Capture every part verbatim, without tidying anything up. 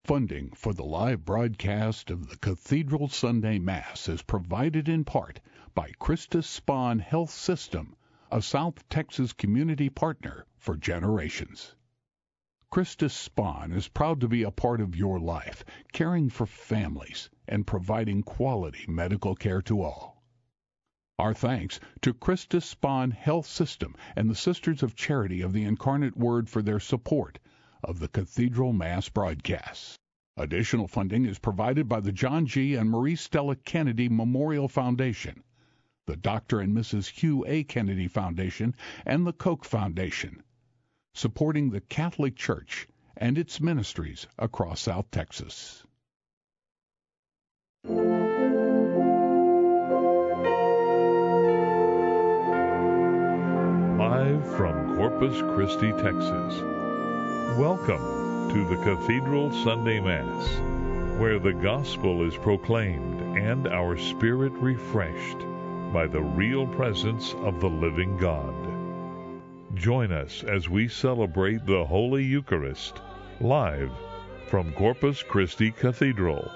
Funding for the live broadcast of the Cathedral Sunday Mass is provided in part by Christus Spohn Health System, a South Texas community partner for generations. Christus Spohn is proud to be a part of your life, caring for families and providing quality medical care to all. Our thanks to Christus Spohn Health System and the Sisters of Charity of the Incarnate Word for their support of the Cathedral Mass broadcasts. Additional funding is provided by the John G. and Marie Stella Kennedy Memorial Foundation, the Doctor and Missus Hugh A. Kennedy Foundation, and the Koch Foundation, supporting the Catholic Church and its ministries across South Texas. Live from Corpus Christi, Texas. Welcome to the Cathedral Sunday Mass, where the gospel is proclaimed and our spirit refreshed by the real presence of the living God. Join us as we celebrate the Holy Eucharist, live from Corpus Christi Cathedral.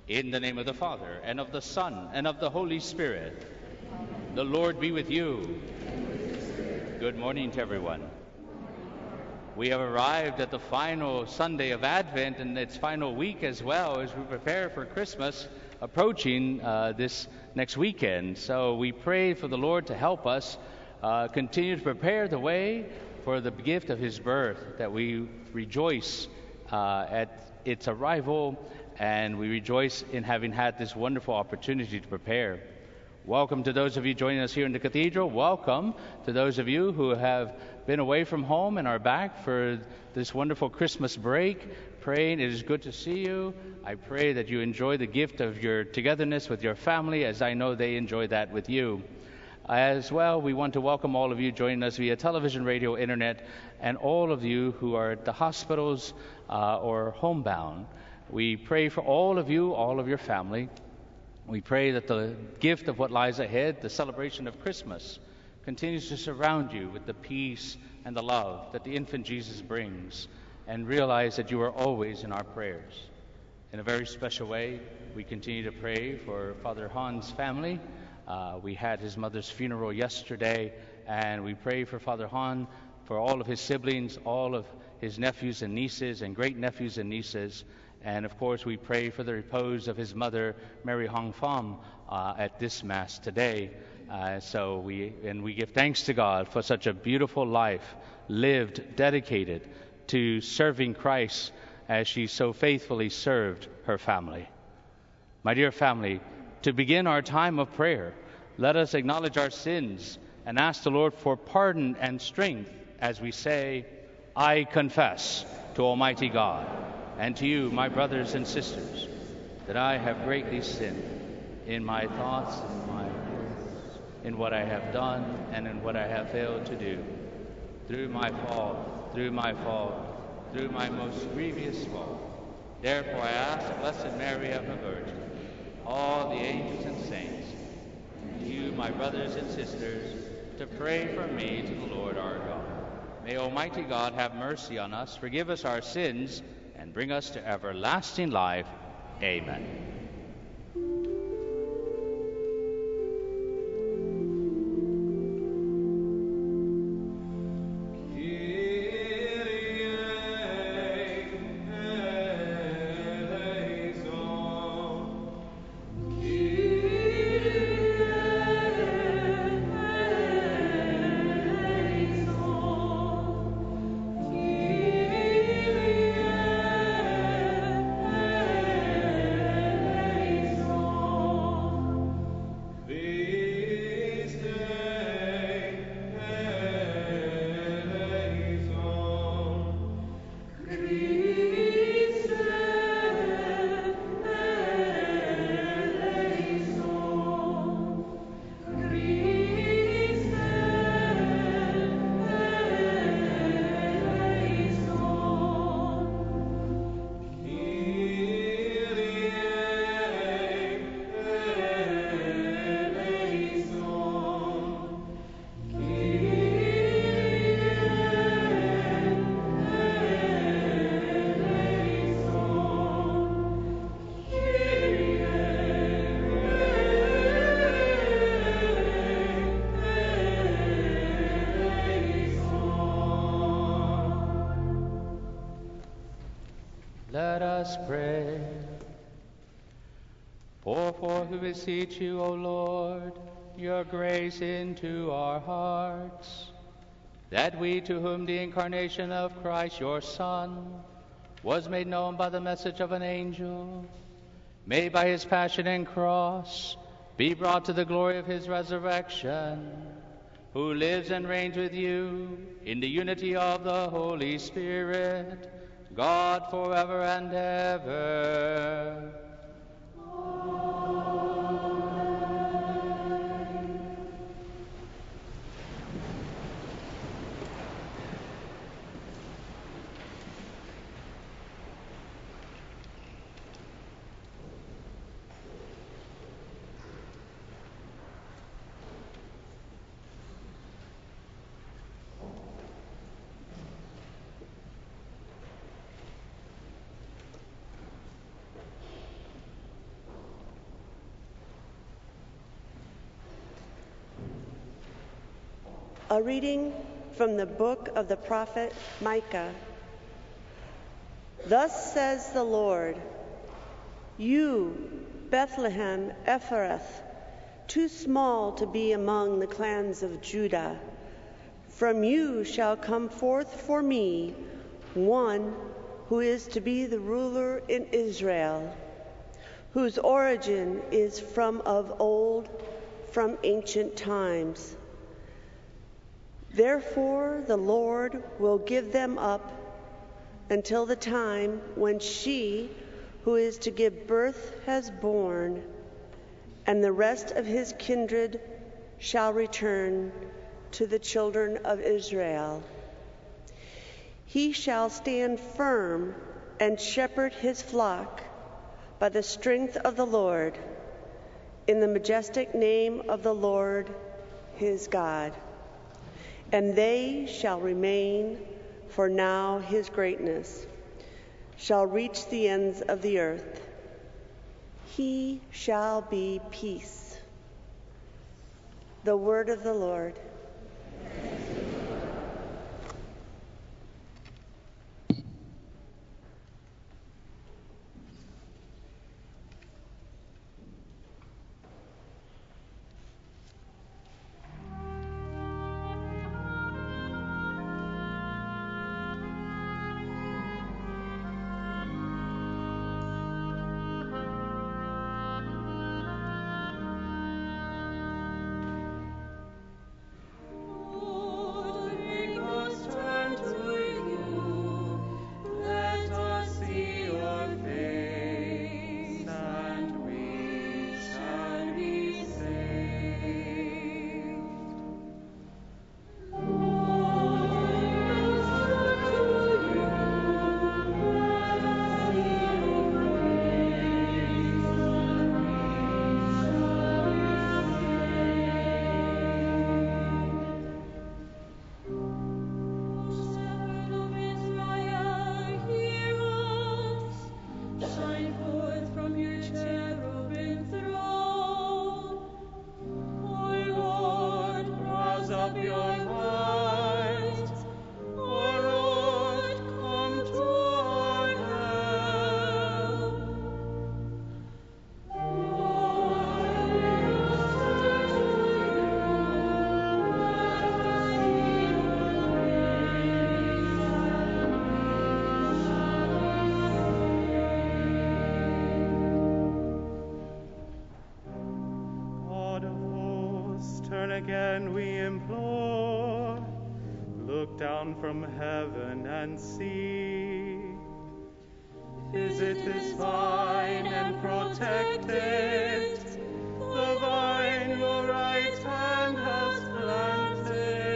In the name of the Father, and of the Son, and of the Holy Spirit. The Lord be with you. Good morning to everyone. We have arrived at the final Sunday of Advent and its final week as well as we prepare for Christmas approaching uh, this next weekend. So we pray for the Lord to help us uh, continue to prepare the way for the gift of his birth, that we rejoice uh, at its arrival, and we rejoice in having had this wonderful opportunity to prepare. Welcome to those of you joining us here in the cathedral. Welcome to those of you who have been away from home and are back for this wonderful Christmas break. Praying it is good to see you. I pray that you enjoy the gift of your togetherness with your family, as I know they enjoy that with you. As well, we want to welcome all of you joining us via television, radio, internet, and all of you who are at the hospitals uh, or homebound. We pray for all of you, all of your family. We pray that the gift of what lies ahead, the celebration of Christmas, continues to surround you with the peace and the love that the infant Jesus brings, and realize that you are always in our prayers. In a very special way, we continue to pray for Father Han's family. Uh, we had his mother's funeral yesterday, and we pray for Father Han, for all of his siblings, all of his nephews and nieces, and great-nephews and nieces. And of course, we pray for the repose of his mother, Mary Hong Pham, uh, at this Mass today. Uh, so we and we give thanks to God for such a beautiful life lived, dedicated to serving Christ as she so faithfully served her family. My dear family, to begin our time of prayer, let us acknowledge our sins and ask the Lord for pardon and strength as we say, I confess to Almighty God and to you, my brothers and sisters, that I have greatly sinned in my thoughts and my words, in what I have done and in what I have failed to do, through my fault, through my fault, through my most grievous fault. Therefore I ask Blessed Mary, ever Virgin, all the angels and saints, and you, my brothers and sisters, to pray for me to the Lord our God. May Almighty God have mercy on us, forgive us our sins, and bring us to everlasting life. Amen. Let us pray. For, for who beseech you, O Lord, your grace into our hearts, that we, to whom the incarnation of Christ, your Son, was made known by the message of an angel, may by his passion and cross be brought to the glory of his resurrection, who lives and reigns with you in the unity of the Holy Spirit, God forever and ever. A reading from the book of the prophet Micah. Thus says the Lord, you, Bethlehem Ephrath, too small to be among the clans of Judah, from you shall come forth for me one who is to be the ruler in Israel, whose origin is from of old, from ancient times. Therefore the Lord will give them up until the time when she who is to give birth has born, and the rest of his kindred shall return to the children of Israel. He shall stand firm and shepherd his flock by the strength of the Lord, in the majestic name of the Lord his God. And they shall remain, for now his greatness shall reach the ends of the earth. He shall be peace. The word of the Lord. Again we implore, look down from heaven and see. Visit this vine and protect it, the vine your right hand has planted.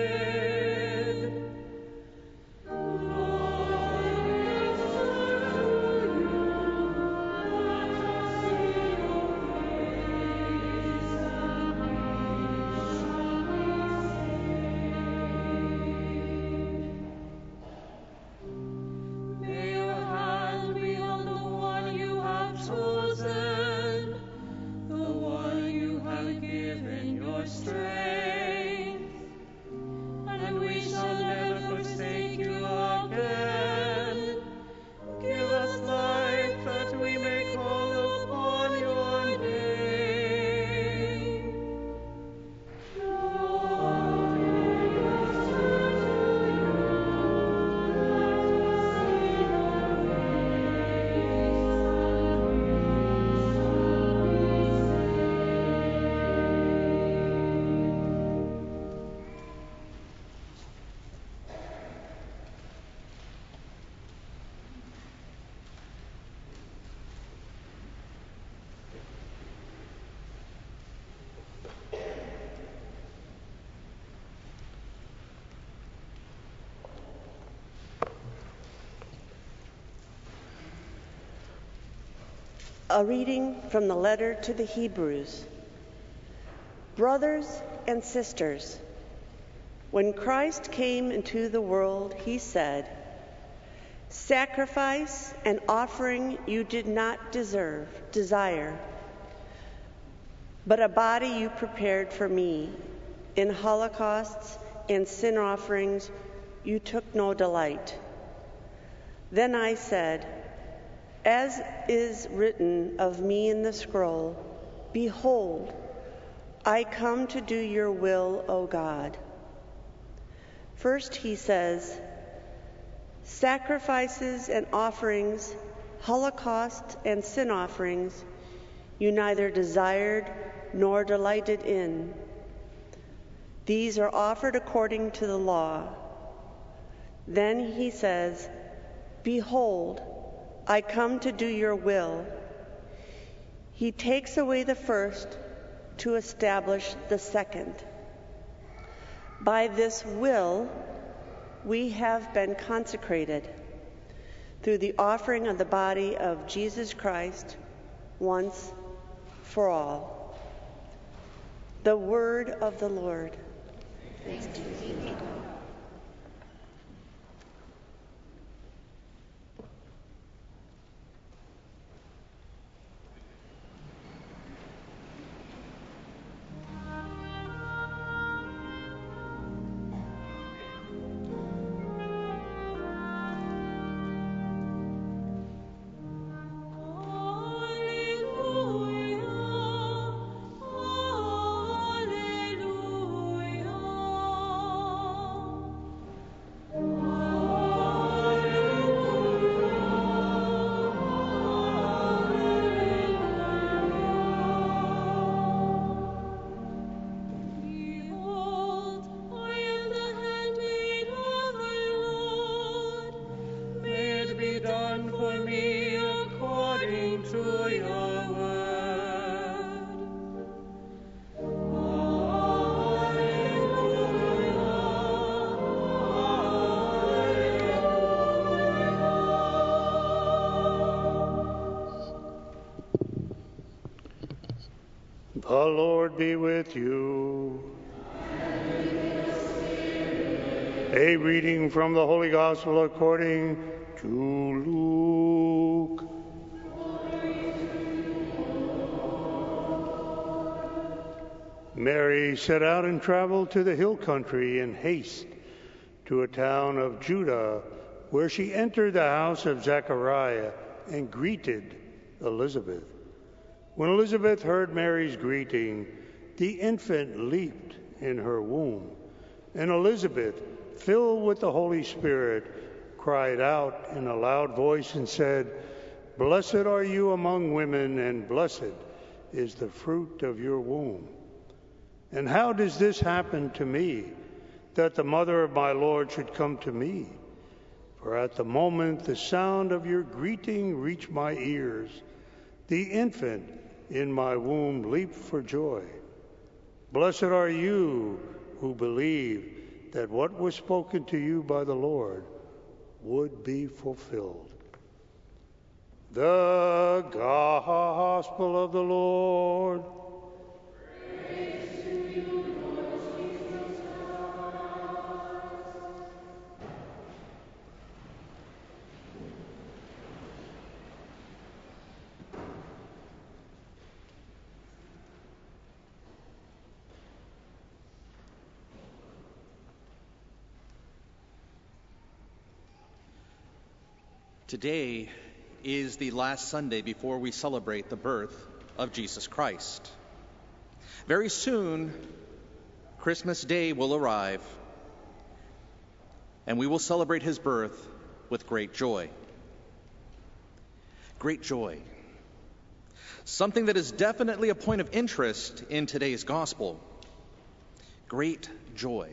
A reading from the letter to the Hebrews. Brothers and sisters, when Christ came into the world, he said, "Sacrifice and offering you did not deserve, desire, but a body you prepared for me. In holocausts and sin offerings you took no delight. Then I said, as is written of me in the scroll, behold, I come to do your will, O God. First he says, sacrifices and offerings, holocausts and sin offerings, you neither desired nor delighted in. These are offered according to the law. Then he says, behold, I come to do your will. He takes away the first to establish the second. By this will, we have been consecrated through the offering of the body of Jesus Christ once for all. The word of the Lord. Thanks to you. The Lord be with you. A reading from the Holy Gospel according to Luke. Mary set out and traveled to the hill country in haste to a town of Judah, where she entered the house of Zechariah and greeted Elizabeth. When Elizabeth heard Mary's greeting, the infant leaped in her womb, and Elizabeth, filled with the Holy Spirit, cried out in a loud voice and said, "Blessed are you among women, and blessed is the fruit of your womb. And how does this happen to me, that the mother of my Lord should come to me? For at the moment the sound of your greeting reached my ears, the infant in my womb leaped for joy. Blessed are you who believe that what was spoken to you by the Lord would be fulfilled." The Gospel of the Lord. Praise to you, Lord Jesus Christ. Today is the last Sunday before we celebrate the birth of Jesus Christ. Very soon, Christmas Day will arrive, and we will celebrate his birth with great joy. Great joy. Something that is definitely a point of interest in today's gospel. Great joy.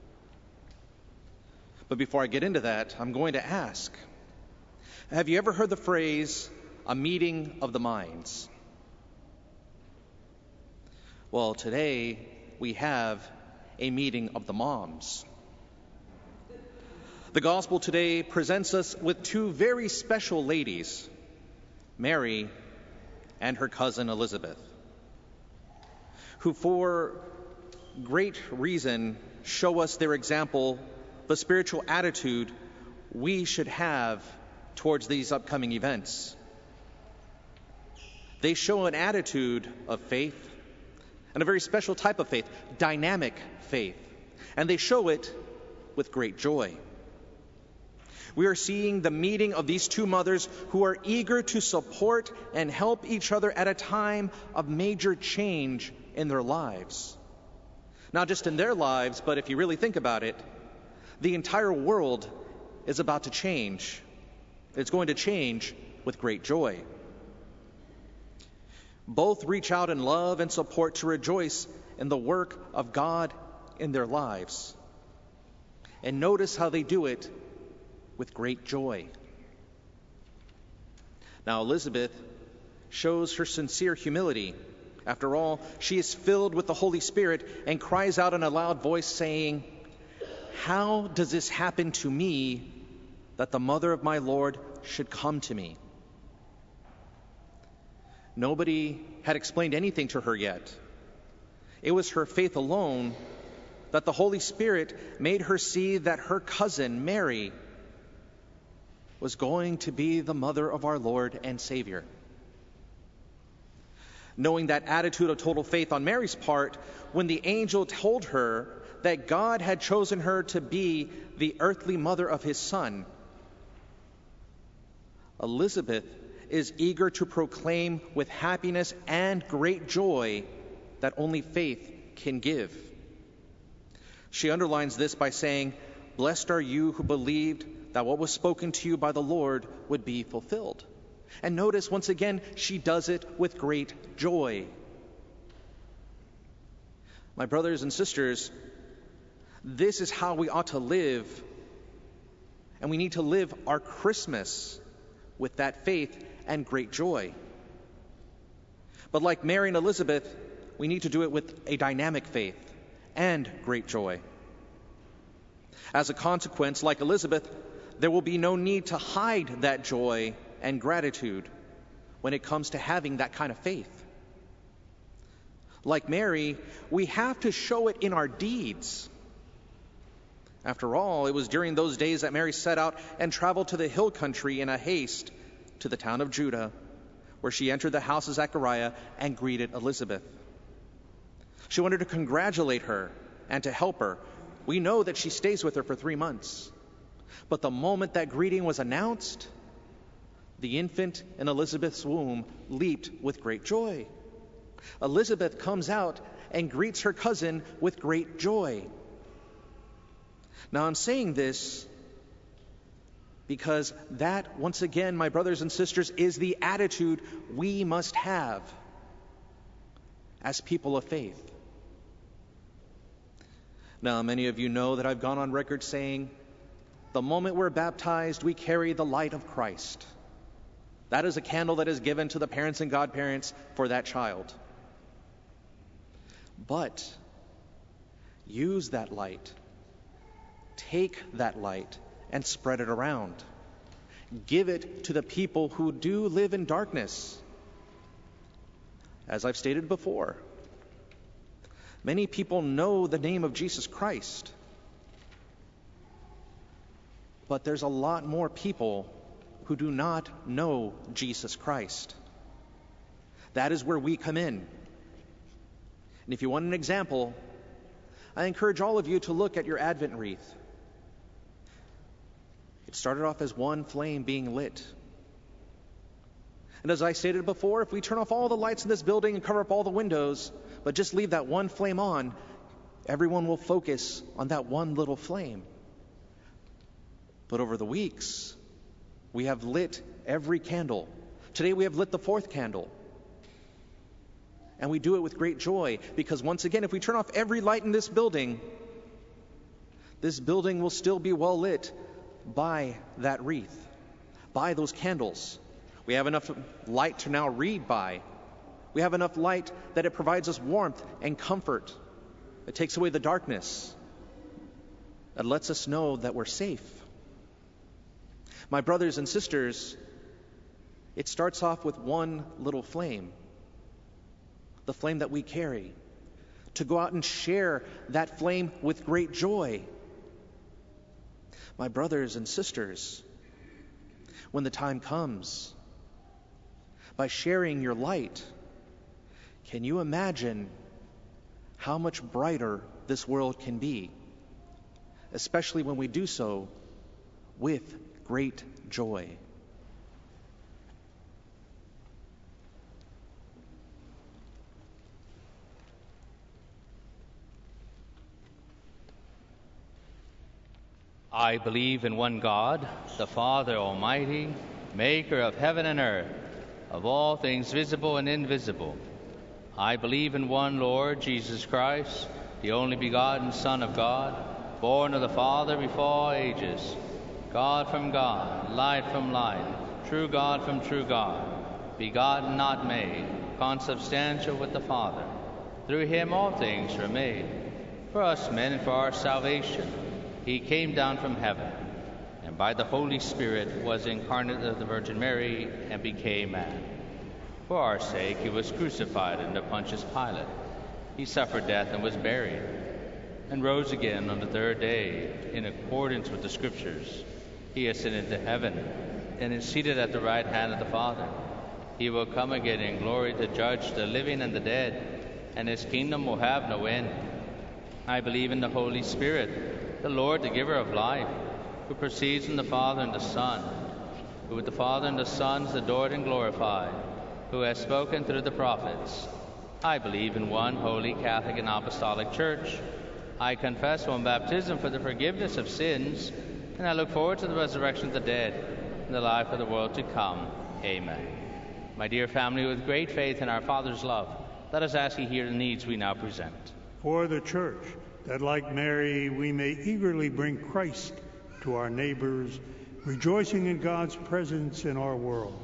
But before I get into that, I'm going to ask, have you ever heard the phrase, a meeting of the minds? Well, today we have a meeting of the moms. The gospel today presents us with two very special ladies, Mary and her cousin Elizabeth, who for great reason show us their example, the spiritual attitude we should have towards these upcoming events. They show an attitude of faith, and a very special type of faith, dynamic faith, and they show it with great joy. We are seeing the meeting of these two mothers who are eager to support and help each other at a time of major change in their lives. Not just in their lives, but if you really think about it, the entire world is about to change. It's going to change with great joy. Both reach out in love and support to rejoice in the work of God in their lives. And notice how they do it with great joy. Now, Elizabeth shows her sincere humility. After all, she is filled with the Holy Spirit and cries out in a loud voice saying, "How does this happen to me, that the mother of my Lord should come to me?" Nobody had explained anything to her yet. It was her faith alone that the Holy Spirit made her see that her cousin, Mary, was going to be the mother of our Lord and Savior. Knowing that attitude of total faith on Mary's part, when the angel told her that God had chosen her to be the earthly mother of his Son, Elizabeth is eager to proclaim with happiness and great joy that only faith can give. She underlines this by saying, "Blessed are you who believed that what was spoken to you by the Lord would be fulfilled." And notice, once again, she does it with great joy. My brothers and sisters, this is how we ought to live. And we need to live our Christmas with that faith and great joy. But like Mary and Elizabeth, we need to do it with a dynamic faith and great joy. As a consequence, like Elizabeth, there will be no need to hide that joy and gratitude when it comes to having that kind of faith. Like Mary, we have to show it in our deeds. After all, it was during those days that Mary set out and traveled to the hill country in a haste to the town of Judah, where she entered the house of Zechariah and greeted Elizabeth. She wanted to congratulate her and to help her. We know that she stays with her for three months. But the moment that greeting was announced, the infant in Elizabeth's womb leaped with great joy. Elizabeth comes out and greets her cousin with great joy. Now, I'm saying this because that, once again, my brothers and sisters, is the attitude we must have as people of faith. Now, many of you know that I've gone on record saying, the moment we're baptized, we carry the light of Christ. That is a candle that is given to the parents and godparents for that child. But use that light. Take that light and spread it around. Give it to the people who do live in darkness. As I've stated before, many people know the name of Jesus Christ. But there's a lot more people who do not know Jesus Christ. That is where we come in. And if you want an example, I encourage all of you to look at your Advent wreath. It started off as one flame being lit. And as I stated before, if we turn off all the lights in this building and cover up all the windows, but just leave that one flame on, everyone will focus on that one little flame. But over the weeks, we have lit every candle. Today we have lit the fourth candle. And we do it with great joy, because once again, if we turn off every light in this building, this building will still be well lit by that wreath, by those candles. We have enough light to now read by. We have enough light that it provides us warmth and comfort. It takes away the darkness. It lets us know that we're safe. My brothers and sisters, it starts off with one little flame, the flame that we carry, to go out and share that flame with great joy. My brothers and sisters, when the time comes, by sharing your light, can you imagine how much brighter this world can be? especially when we do so with great joy. I believe in one God, the Father Almighty, maker of heaven and earth, of all things visible and invisible. I believe in one Lord Jesus Christ, the only begotten Son of God, born of the Father before all ages, God from God, light from light, true God from true God, begotten, not made, consubstantial with the Father. Through him all things were made. For us men and for our salvation, he came down from heaven, and by the Holy Spirit was incarnate of the Virgin Mary and became man. For our sake he was crucified under Pontius Pilate. He suffered death and was buried, and rose again on the third day in accordance with the Scriptures. He ascended to heaven and is seated at the right hand of the Father. He will come again in glory to judge the living and the dead, and his kingdom will have no end. I believe in the Holy Spirit, the Lord, the giver of life, who proceeds from the Father and the Son, who with the Father and the Son is adored and glorified, who has spoken through the prophets. I believe in one holy Catholic and Apostolic Church. I confess one baptism for the forgiveness of sins, and I look forward to the resurrection of the dead and the life of the world to come. Amen. My dear family, with great faith in our Father's love, let us ask you here the needs we now present. For the Church, that like Mary we may eagerly bring Christ to our neighbors, rejoicing in God's presence in our world,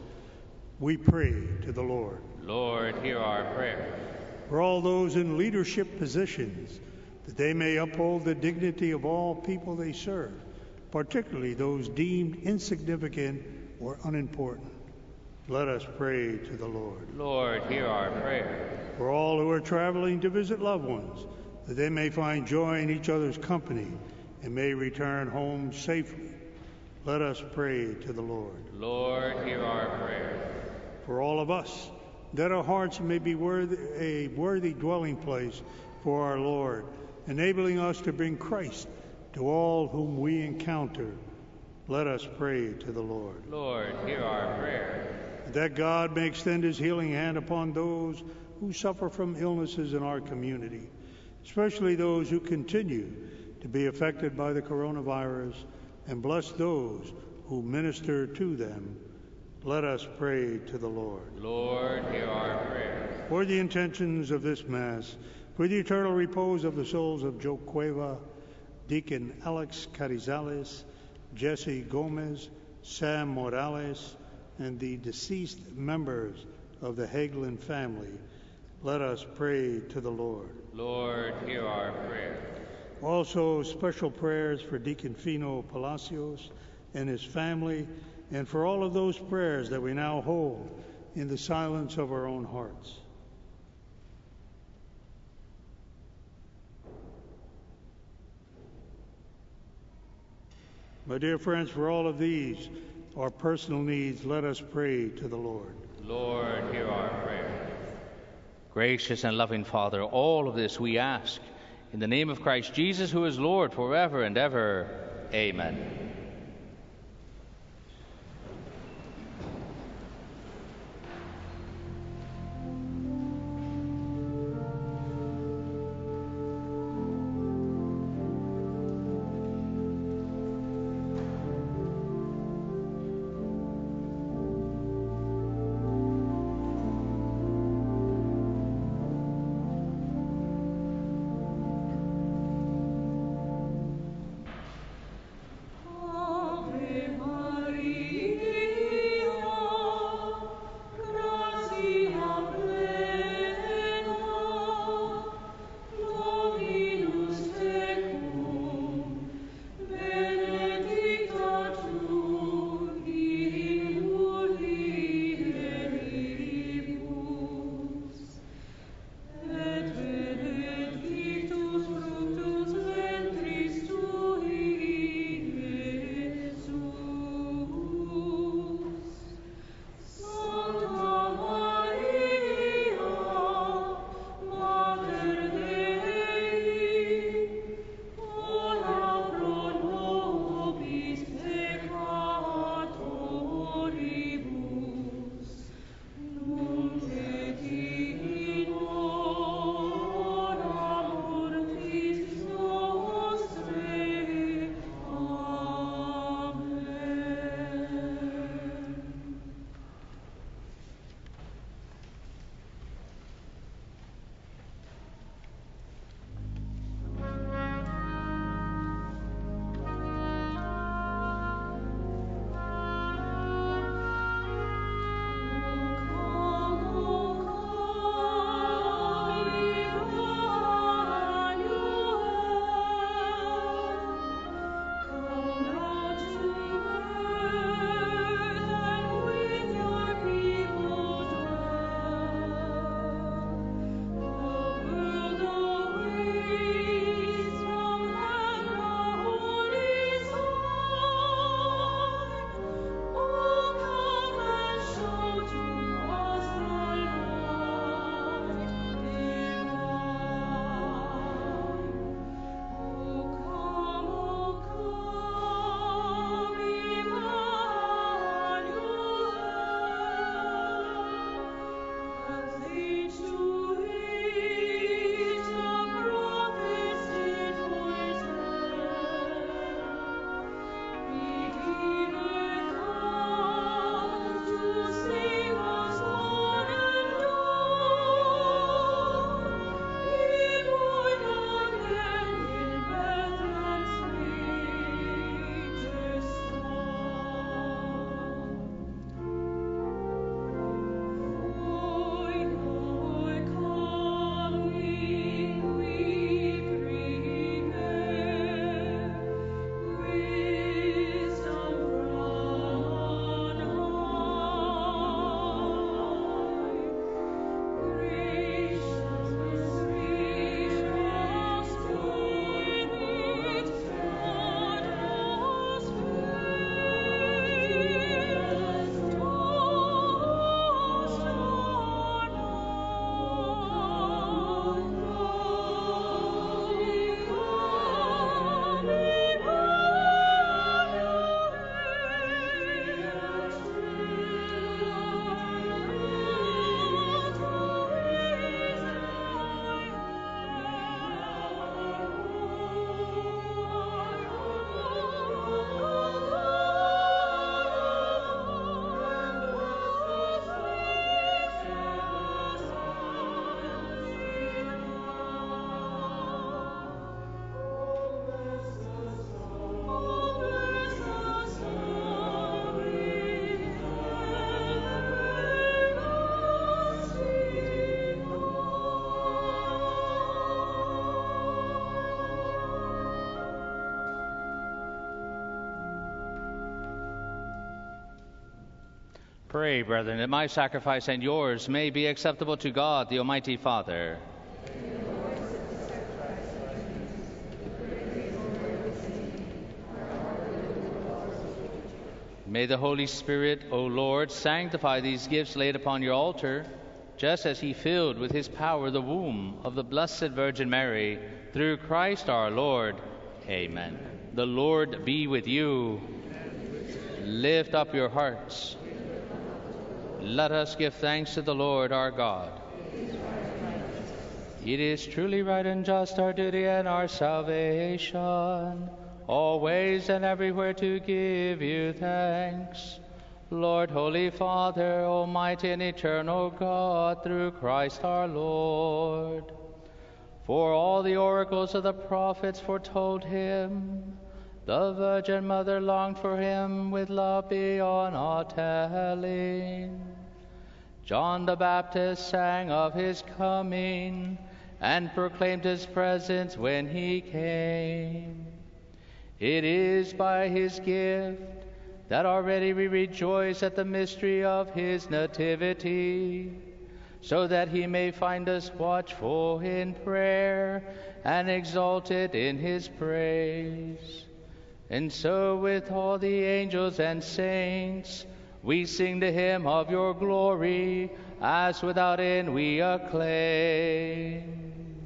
we pray to the Lord. Lord, hear our prayer. For all those in leadership positions, that they may uphold the dignity of all people they serve, particularly those deemed insignificant or unimportant. Let us pray to the Lord. Lord, hear our prayer. For all who are traveling to visit loved ones, that they may find joy in each other's company and may return home safely, let us pray to the Lord. Lord, hear our prayer. For all of us, that our hearts may be worthy, a worthy dwelling place for our Lord, enabling us to bring Christ to all whom we encounter, let us pray to the Lord. Lord, hear our prayer. That God may extend his healing hand upon those who suffer from illnesses in our community, especially those who continue to be affected by the coronavirus, and bless those who minister to them. Let us pray to the Lord. Lord, hear our prayer. For the intentions of this Mass, for the eternal repose of the souls of Joe Cueva, Deacon Alex Carizales, Jesse Gomez, Sam Morales, and the deceased members of the Hagelin family, let us pray to the Lord. Lord, hear our prayer. Also, special prayers for Deacon Fino Palacios and his family, and for all of those prayers that we now hold in the silence of our own hearts. My dear friends, for all of these, our personal needs, let us pray to the Lord. Lord, hear our prayer. Gracious and loving Father, all of this we ask in the name of Christ Jesus, who is Lord forever and ever. Amen. Pray, brethren, that my sacrifice and yours may be acceptable to God, the Almighty Father. May the Holy Spirit, O Lord, sanctify these gifts laid upon your altar, just as he filled with his power the womb of the Blessed Virgin Mary, through Christ our Lord. Amen. The Lord be with you. Lift up your hearts. Let us give thanks to the Lord our God. It is truly right and just, our duty and our salvation, always and everywhere to give you thanks. Lord, Holy Father, Almighty and eternal God, through Christ our Lord. For all the oracles of the prophets foretold him, the Virgin Mother longed for him with love beyond all telling. John the Baptist sang of his coming and proclaimed his presence when he came. It is by his gift that already we rejoice at the mystery of his nativity, so that he may find us watchful in prayer and exalted in his praise. And so with all the angels and saints we sing the hymn of your glory, as without end we acclaim.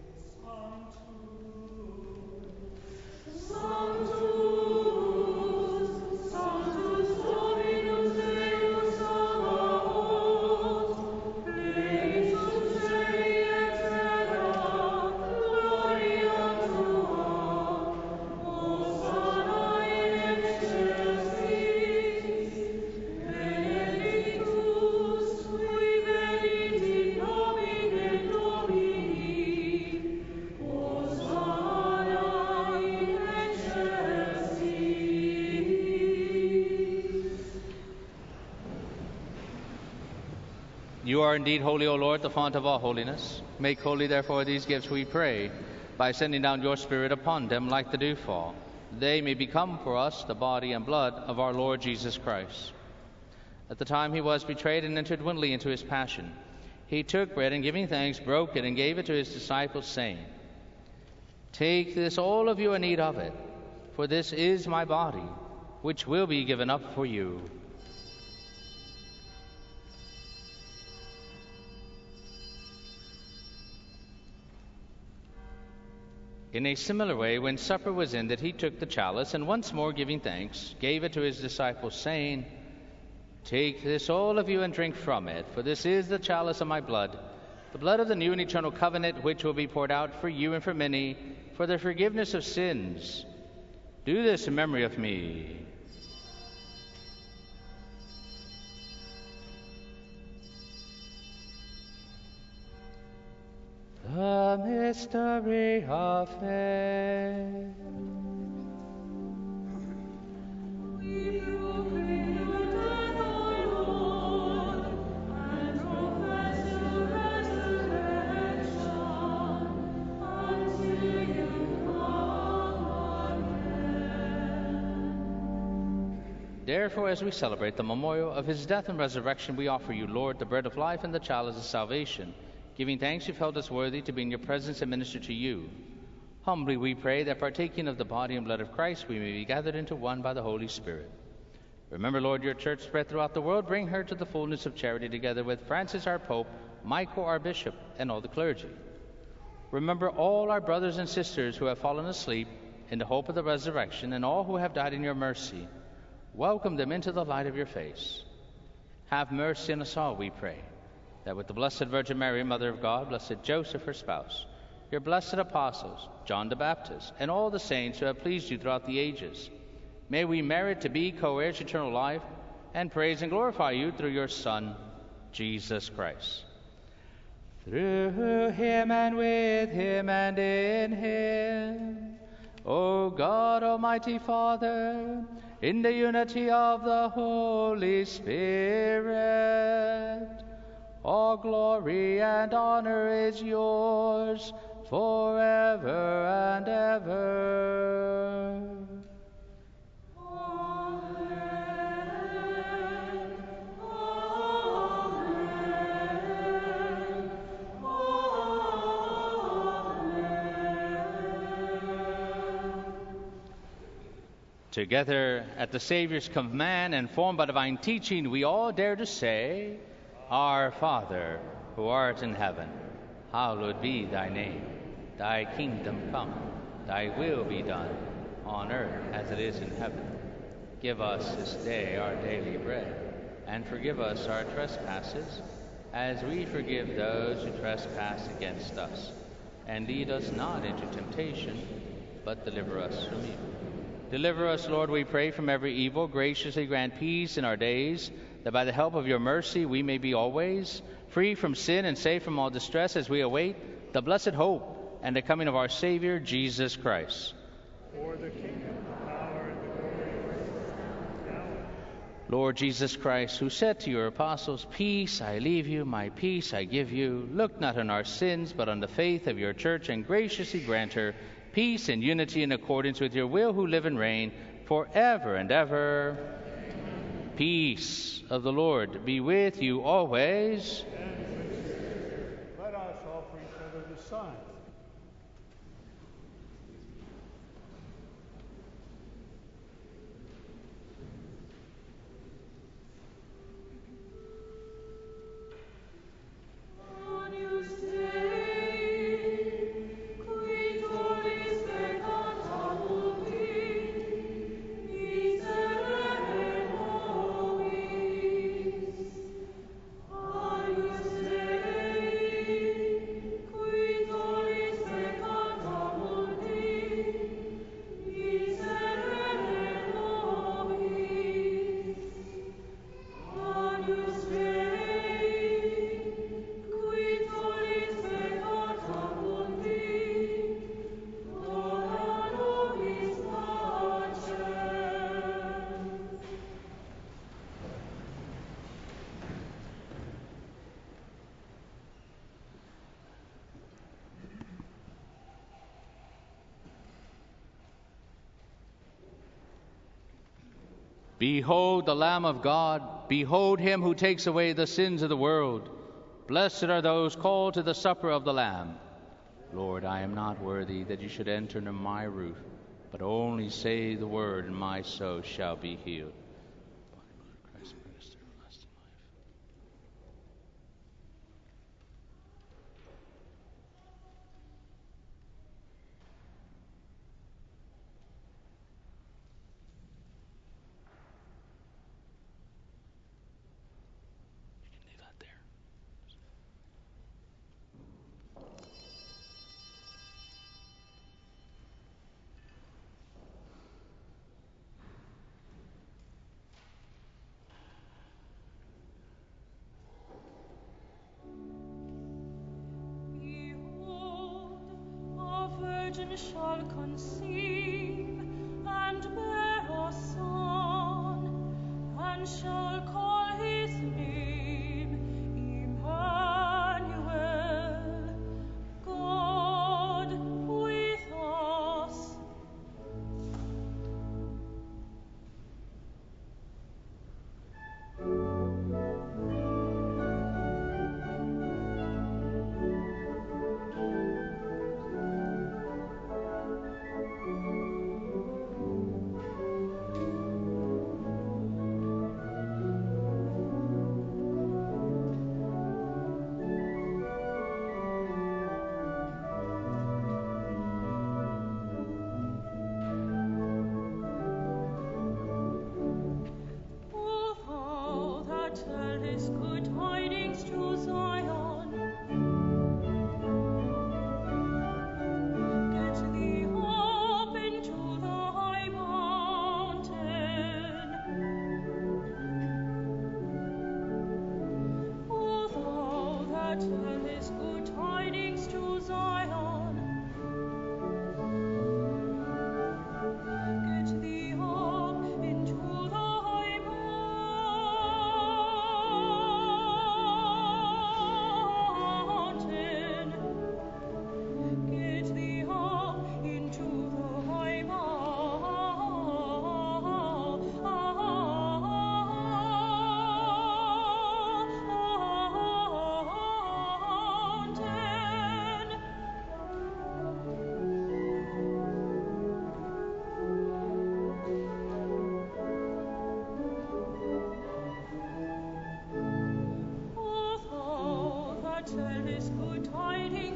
You are indeed holy, O Lord, the fount of all holiness. Make holy, therefore, these gifts, we pray, by sending down your Spirit upon them like the dewfall. They may become for us the body and blood of our Lord Jesus Christ. At the time he was betrayed and entered willingly into his passion, he took bread and, giving thanks, broke it and gave it to his disciples, saying, Take this, all of you, and eat of it, for this is my body, which will be given up for you. In a similar way, when supper was ended, he took the chalice, and once more giving thanks, gave it to his disciples, saying, Take this, all of you, and drink from it, for this is the chalice of my blood, the blood of the new and eternal covenant, which will be poured out for you and for many, for the forgiveness of sins. Do this in memory of me. The mystery of faith. We proclaim your death, O Lord, and profess your resurrection until you come again. Therefore, as we celebrate the memorial of his death and resurrection, we offer you, Lord, the bread of life and the chalice of salvation. Giving thanks, you felt us worthy to be in your presence and minister to you. Humbly we pray that, partaking of the body and blood of Christ, we may be gathered into one by the Holy Spirit. Remember, Lord, your church spread throughout the world. Bring her to the fullness of charity, together with Francis our Pope, Michael our Bishop, and all the clergy. Remember all our brothers and sisters who have fallen asleep in the hope of the resurrection, and all who have died in your mercy. Welcome them into the light of your face. Have mercy on us all, we pray, that with the Blessed Virgin Mary, Mother of God, Blessed Joseph, her spouse, your blessed apostles, John the Baptist, and all the saints who have pleased you throughout the ages, may we merit to be co-heirs to eternal life and praise and glorify you through your Son, Jesus Christ. Through him and with him and in him, O God, Almighty Father, in the unity of the Holy Spirit, all glory and honor is yours forever and ever. Amen. Amen. Together, at the Savior's command and formed by divine teaching, we all dare to say, Our Father, who art in heaven, hallowed be thy name. Thy kingdom come, thy will be done, on earth as it is in heaven. Give us this day our daily bread, and forgive us our trespasses, as we forgive those who trespass against us. And lead us not into temptation, but deliver us from evil. Deliver us, Lord, we pray, from every evil. Graciously grant peace in our days, that by the help of your mercy we may be always free from sin and safe from all distress, as we await the blessed hope and the coming of our Savior, Jesus Christ. For the kingdom, the power, and the glory forever. Lord Jesus Christ, who said to your apostles, Peace I leave you, my peace I give you, look not on our sins, but on the faith of your church, and graciously grant her peace and unity in accordance with your will, who live and reign forever and ever. Amen. Peace of the Lord be with you always. And with your spirit. Let us offer each other the sign. Behold the Lamb of God. Behold him who takes away the sins of the world. Blessed are those called to the supper of the Lamb. Lord, I am not worthy that you should enter under my roof, but only say the word, and my soul shall be healed. Shall conceive and bear a son, and shall call his name Emmanuel, God with us.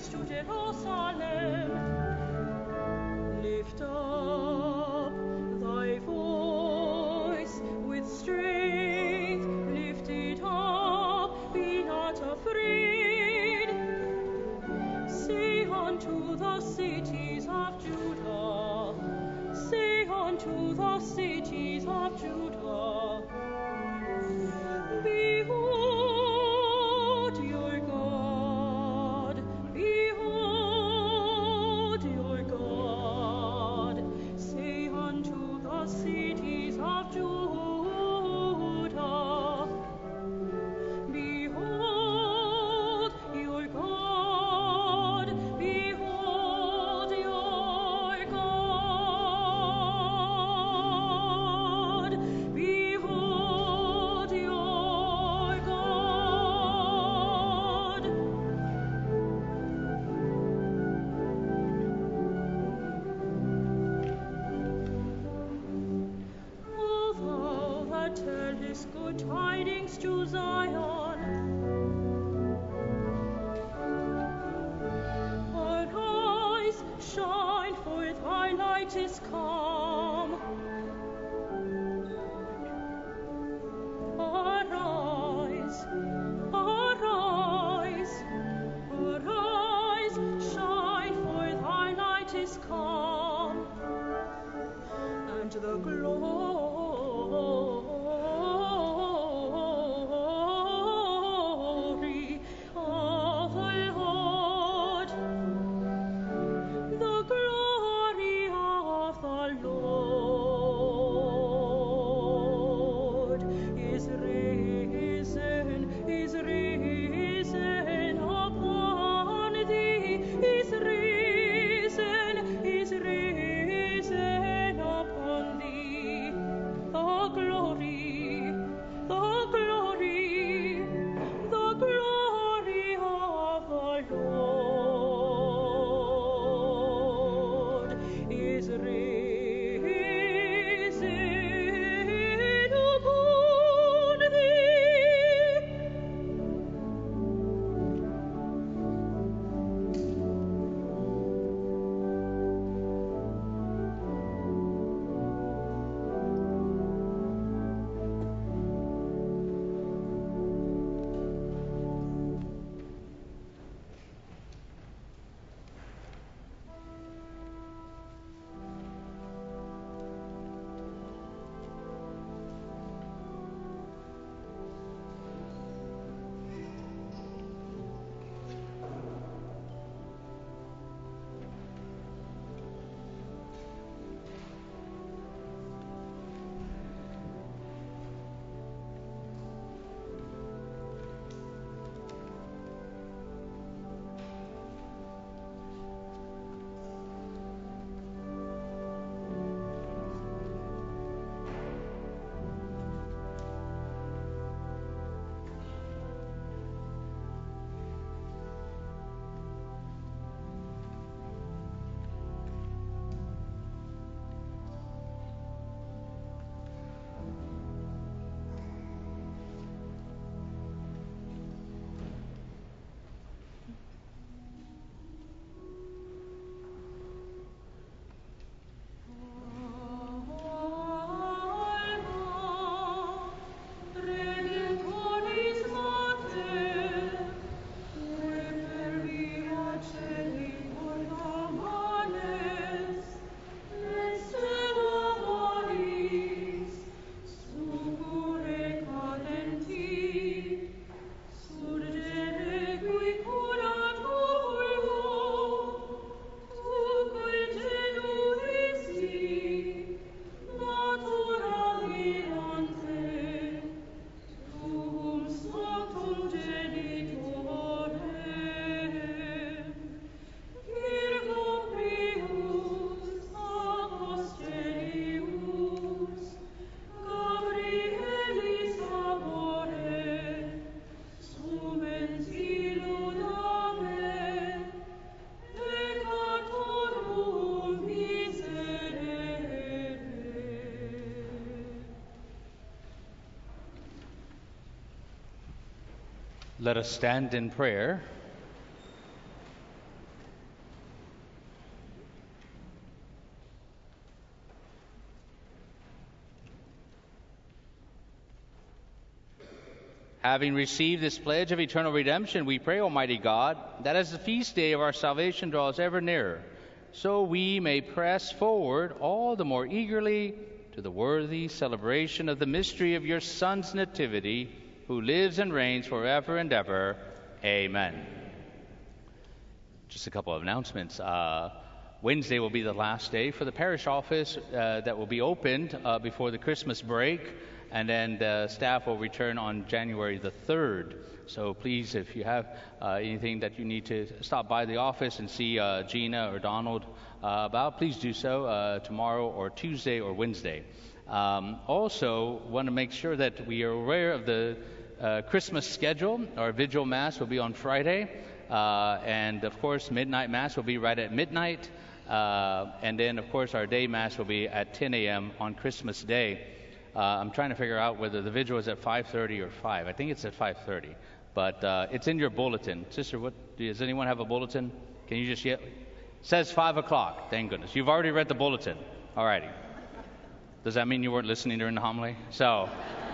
to Jerusalem. Lift up thy voice with strength, lift it up, be not afraid. Say unto the cities of Judah, say unto the cities of Judah, behold your God, behold your God. Say unto the cities of Judah, behold your God, behold your God, behold your God. O thou that tellest good tidings to Zion, arise, shine, for thy light is come. Arise, arise, arise, shine, for thy light is come, and the glory of the Lord, the glory of the Lord is risen, is risen upon thee, is risen, is risen upon thee. The glory, the glory, the glory of the Lord is risen upon thee. Let us stand in prayer. Having received this pledge of eternal redemption, we pray, Almighty God, that as the feast day of our salvation draws ever nearer, so we may press forward all the more eagerly to the worthy celebration of the mystery of your Son's nativity, who lives and reigns forever and ever. Amen. Just a couple of announcements. Uh, Wednesday will be the last day for the parish office uh, that will be opened uh, before the Christmas break, and then the staff will return on January the third. So please, if you have uh, anything that you need to stop by the office and see uh, Gina or Donald uh, about, please do so uh, tomorrow or Tuesday or Wednesday. Um, also, want to make sure that we are aware of the uh, Christmas schedule. Our Vigil Mass will be on Friday, uh, and of course, Midnight Mass will be right at midnight, uh, and then of course, our Day Mass will be at ten a.m. on Christmas Day. Uh, I'm trying to figure out whether the vigil is at five thirty or five. I think it's at five thirty, but uh, it's in your bulletin. Sister, what, does anyone have a bulletin? Can you just yell? It says five o'clock. Thank goodness. You've already read the bulletin. All righty. Does that mean you weren't listening during the homily? So,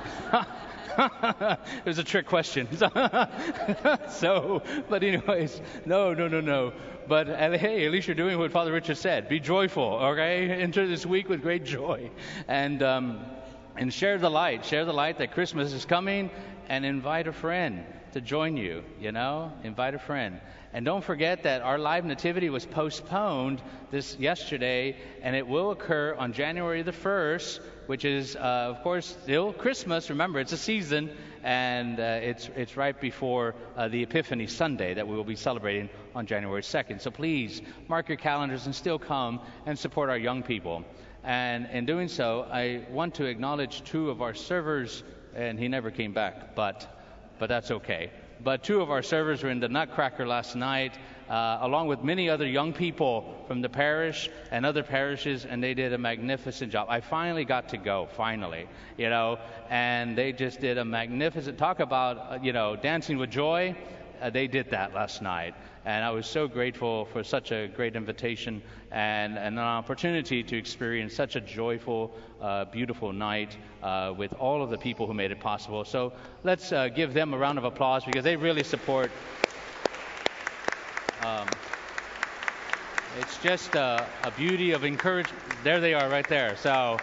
it was a trick question. So, but anyways, no, no, no, no. But hey, at least you're doing what Father Richard said. Be joyful, okay? Enter this week with great joy. And, um, and share the light. Share the light that Christmas is coming, and invite a friend to join you, you know? Invite a friend. And don't forget that our live nativity was postponed this yesterday, and it will occur on January the first, which is, uh, of course, still Christmas. Remember, it's a season, and uh, it's it's right before uh, the Epiphany Sunday that we will be celebrating on January second. So please mark your calendars and still come and support our young people. And in doing so, I want to acknowledge two of our servers, and he never came back, but but that's okay. But two of our servers were in the Nutcracker last night, uh, along with many other young people from the parish and other parishes, and they did a magnificent job. I finally got to go, finally, you know, and they just did a magnificent, talk about, uh, you know, dancing with joy. Uh, they did that last night, and I was so grateful for such a great invitation and, and an opportunity to experience such a joyful, uh, beautiful night uh, with all of the people who made it possible. So let's uh, give them a round of applause, because they really support. Um, it's just a, a beauty of encouragement. There they are right there. So,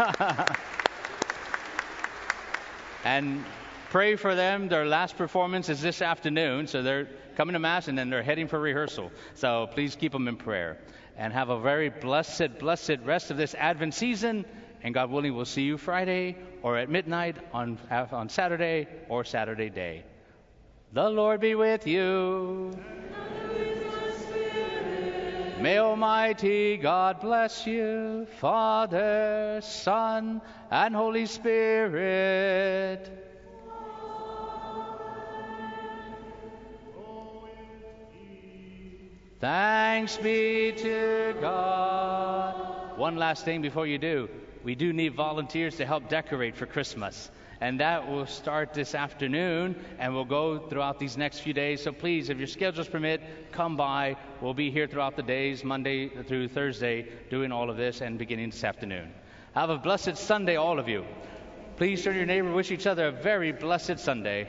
and pray for them. Their last performance is this afternoon, so they're coming to Mass and then they're heading for rehearsal. So please keep them in prayer. And have a very blessed, blessed rest of this Advent season. And God willing, we'll see you Friday or at midnight on, on Saturday or Saturday day. The Lord be with you. And with your spirit. May Almighty God bless you, Father, Son, and Holy Spirit. Thanks be to God. One last thing before you do. We do need volunteers to help decorate for Christmas. And that will start this afternoon and will go throughout these next few days. So please, if your schedules permit, come by. We'll be here throughout the days, Monday through Thursday, doing all of this and beginning this afternoon. Have a blessed Sunday, all of you. Please turn to your neighbor and wish each other a very blessed Sunday.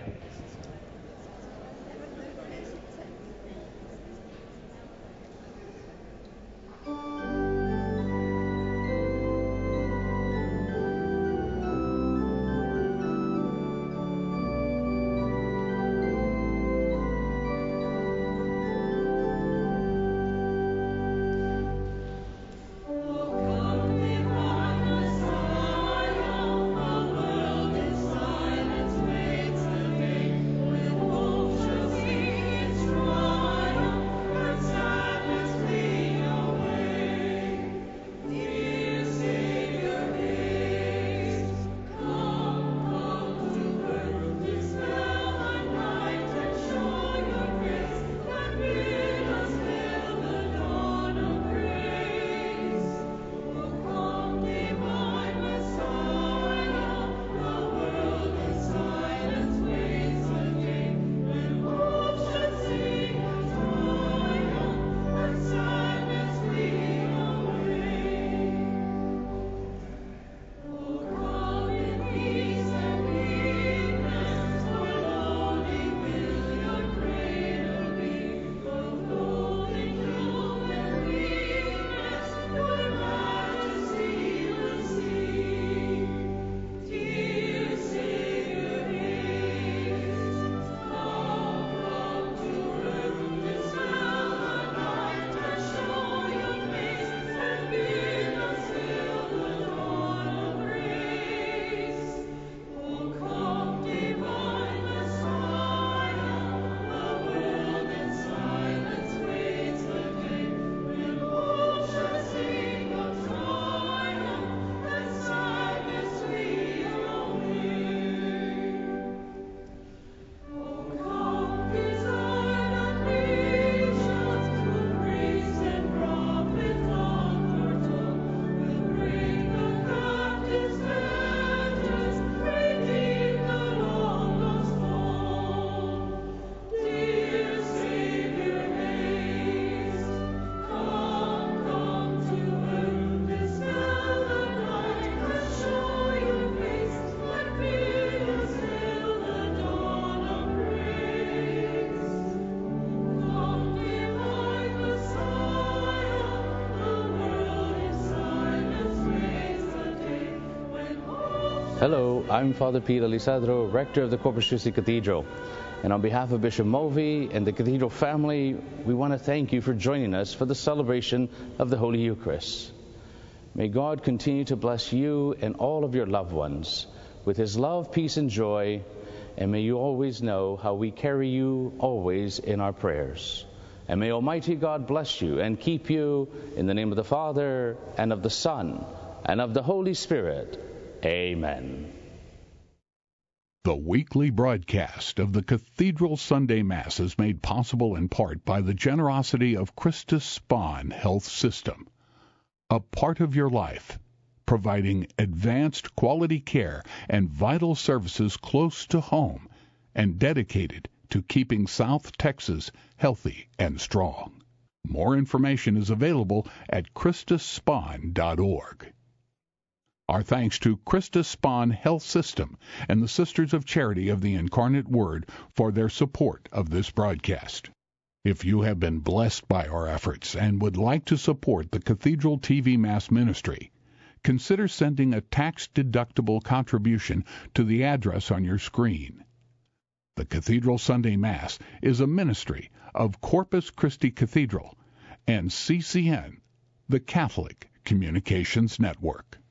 Hello, I'm Father Pete Alisadro, Rector of the Corpus Christi Cathedral. And on behalf of Bishop Mulvey and the Cathedral family, we want to thank you for joining us for the celebration of the Holy Eucharist. May God continue to bless you and all of your loved ones with His love, peace, and joy, and may you always know how we carry you always in our prayers. And may Almighty God bless you and keep you in the name of the Father, and of the Son, and of the Holy Spirit. Amen. The weekly broadcast of the Cathedral Sunday Mass is made possible in part by the generosity of Christus Spohn Health System, a part of your life, providing advanced quality care and vital services close to home and dedicated to keeping South Texas healthy and strong. More information is available at Christus Spohn dot org. Our thanks to Christus Spohn Health System and the Sisters of Charity of the Incarnate Word for their support of this broadcast. If you have been blessed by our efforts and would like to support the Cathedral T V Mass Ministry, consider sending a tax-deductible contribution to the address on your screen. The Cathedral Sunday Mass is a ministry of Corpus Christi Cathedral and C C N, the Catholic Communications Network.